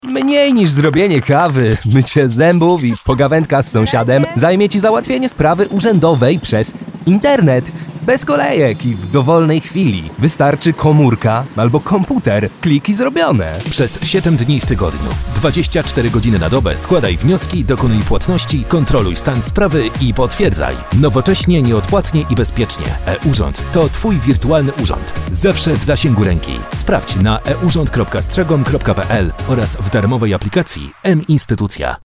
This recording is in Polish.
Mniej niż zrobienie kawy, mycie zębów i pogawędka z sąsiadem zajmie Ci załatwienie sprawy urzędowej przez internet. Bez kolejek i w dowolnej chwili. Wystarczy komórka albo komputer. Kliki zrobione. Przez 7 dni w tygodniu, 24 godziny na dobę składaj wnioski, dokonuj płatności, kontroluj stan sprawy i potwierdzaj. Nowocześnie, nieodpłatnie i bezpiecznie. E-Urząd to Twój wirtualny urząd. Zawsze w zasięgu ręki. Sprawdź na eurząd.strzegom.pl oraz w darmowej aplikacji M-Instytucja.